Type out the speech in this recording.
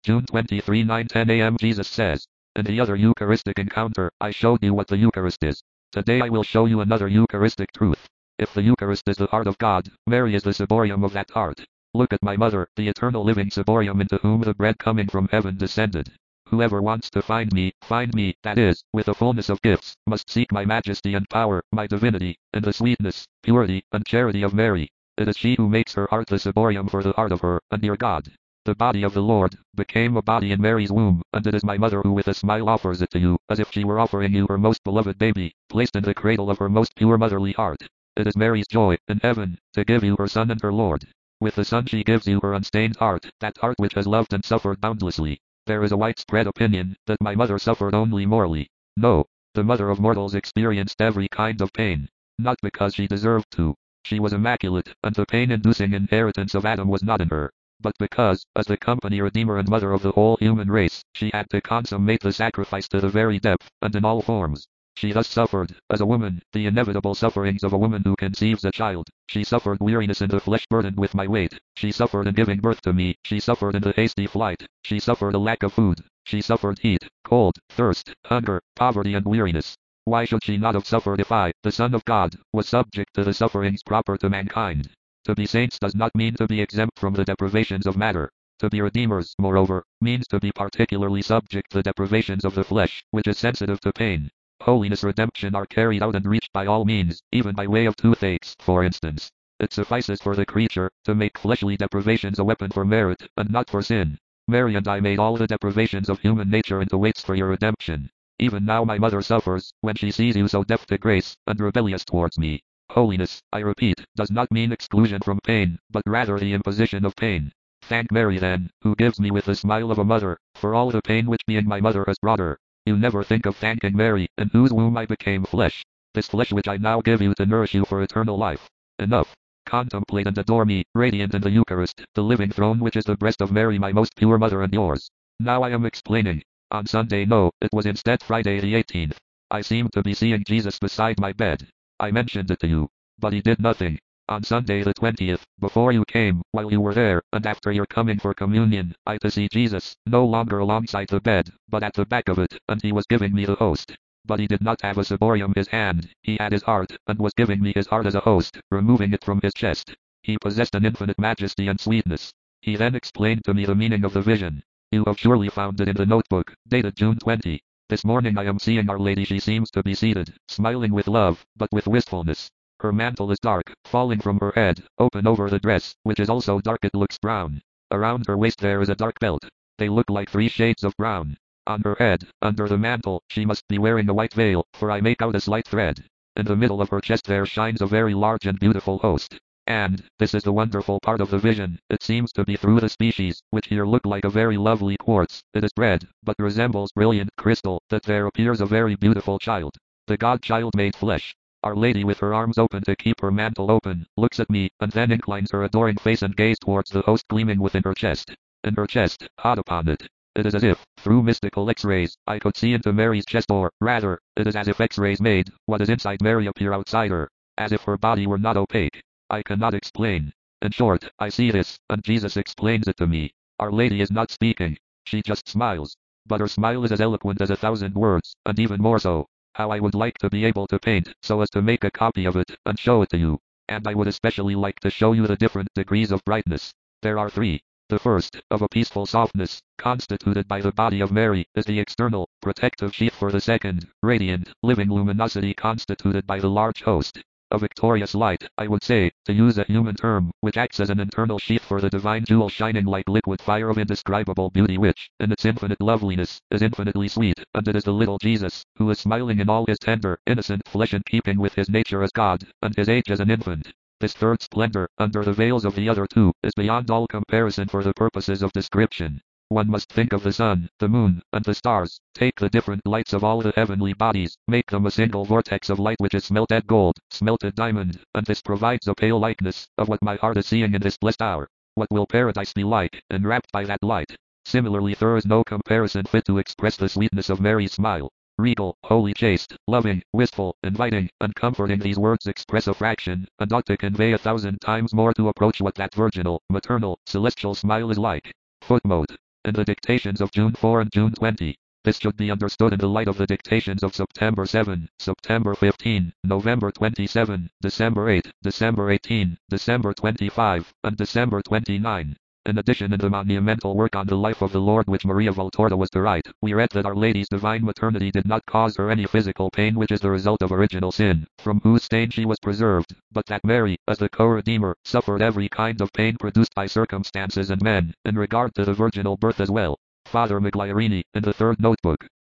June 23, 9:10 a.m. Jesus says, in the other Eucharistic encounter, I showed you what the Eucharist is. Today I will show you another Eucharistic truth. If the Eucharist is the heart of God, Mary is the ciborium of that heart. Look at my mother, the eternal living ciborium into whom the bread coming from heaven descended. Whoever wants to find me, that is, with the fullness of gifts, must seek my majesty and power, my divinity, in the sweetness, purity, and charity of Mary. It is she who makes her heart the ciborium for the heart of her, and dear God. The body of the Lord, became a body in Mary's womb, and it is my mother who with a smile offers it to you, as if she were offering you her most beloved baby, placed in the cradle of her most pure motherly heart. It is Mary's joy, in heaven, to give you her Son and her Lord. With the Son she gives you her unstained heart, that heart which has loved and suffered boundlessly. There is a widespread opinion, that my mother suffered only morally. No, the mother of mortals experienced every kind of pain. Not because she deserved to. She was immaculate, and the pain-inducing inheritance of Adam was not in her. But because, as the company redeemer and mother of the whole human race, she had to consummate the sacrifice to the very depth, and in all forms. She thus suffered, as a woman, the inevitable sufferings of a woman who conceives a child. She suffered weariness in the flesh burdened with my weight. She suffered in giving birth to me. She suffered in the hasty flight. She suffered a lack of food. She suffered heat, cold, thirst, hunger, poverty and weariness. Why should she not have suffered if I, the Son of God, was subject to the sufferings proper to mankind? To be saints does not mean to be exempt from the deprivations of matter. To be redeemers, moreover, means to be particularly subject to the deprivations of the flesh, which is sensitive to pain. Holiness redemption are carried out and reached by all means, even by way of toothaches, for instance. It suffices for the creature, to make fleshly deprivations a weapon for merit, and not for sin. Mary and I made all the deprivations of human nature into weights for your redemption. Even now my mother suffers, when she sees you so deaf to grace, and rebellious towards me. Holiness, I repeat, does not mean exclusion from pain, but rather the imposition of pain. Thank Mary then, who gives me with the smile of a mother, for all the pain which being my mother has brought her. You never think of thanking Mary, in whose womb I became flesh. This flesh which I now give you to nourish you for eternal life. Enough. Contemplate and adore me, radiant in the Eucharist, the living throne which is the breast of Mary my most pure mother and yours. Now I am explaining. On Sunday no, it was instead Friday the 18th. I seemed to be seeing Jesus beside my bed. I mentioned it to you. But he did nothing. On Sunday the 20th, before you came, while you were there, and after your coming for communion, I to see Jesus, no longer alongside the bed, but at the back of it, and he was giving me the host. But he did not have a ciborium his hand, he had his heart, and was giving me his heart as a host, removing it from his chest. He possessed an infinite majesty and sweetness. He then explained to me the meaning of the vision. You have surely found it in the notebook, dated June 20. This morning I am seeing Our Lady. She seems to be seated, smiling with love, but with wistfulness. Her mantle is dark, falling from her head, open over the dress, which is also dark. It looks brown. Around her waist there is a dark belt. They look like 3 shades of brown. On her head, under the mantle, she must be wearing a white veil, for I make out a slight thread. In the middle of her chest there shines a very large and beautiful host. And, this is the wonderful part of the vision, it seems to be through the species, which here look like a very lovely quartz. It is red, but resembles brilliant crystal, that there appears a very beautiful child. The God-child made flesh. Our Lady with her arms open to keep her mantle open, looks at me, and then inclines her adoring face and gaze towards the host gleaming within her chest. In her chest, hot upon it. It is as if, through mystical X-rays, I could see into Mary's chest, or, rather, it is as if X-rays made what is inside Mary appear outside her. As if her body were not opaque. I cannot explain. In short, I see this, and Jesus explains it to me. Our Lady is not speaking. She just smiles. But her smile is as eloquent as 1,000 words, and even more so. How I would like to be able to paint, so as to make a copy of it, and show it to you. And I would especially like to show you the different degrees of brightness. There are 3. The first, of a peaceful softness, constituted by the body of Mary, is the external, protective sheath. For the second, radiant, living luminosity constituted by the large host. A victorious light, I would say, to use a human term, which acts as an internal sheath for the divine jewel shining like liquid fire of indescribable beauty, which, in its infinite loveliness, is infinitely sweet, and it is the little Jesus, who is smiling in all his tender, innocent flesh in keeping with his nature as God, and his age as an infant. This third splendor, under the veils of the other 2, is beyond all comparison for the purposes of description. One must think of the sun, the moon, and the stars, take the different lights of all the heavenly bodies, make them a single vortex of light which is smelted gold, smelted diamond, and this provides a pale likeness of what my heart is seeing in this blessed hour. What will paradise be like, enwrapped by that light? Similarly there is no comparison fit to express the sweetness of Mary's smile. Regal, holy, chaste, loving, wistful, inviting, and comforting, these words express a fraction, and ought to convey 1,000 times more to approach what that virginal, maternal, celestial smile is like. Footnote. and the dictations of June 4 and June 20. This should be understood in the light of the dictations of September 7, September 15, November 27, December 8, December 18, December 25, and December 29. In addition, in the monumental work on the life of the Lord which Maria Valtorta was to write, we read that Our Lady's divine maternity did not cause her any physical pain which is the result of original sin, from whose stain she was preserved, but that Mary, as the co-redeemer, suffered every kind of pain produced by circumstances and men, in regard to the virginal birth as well. Father Migliorini, in the third notebook,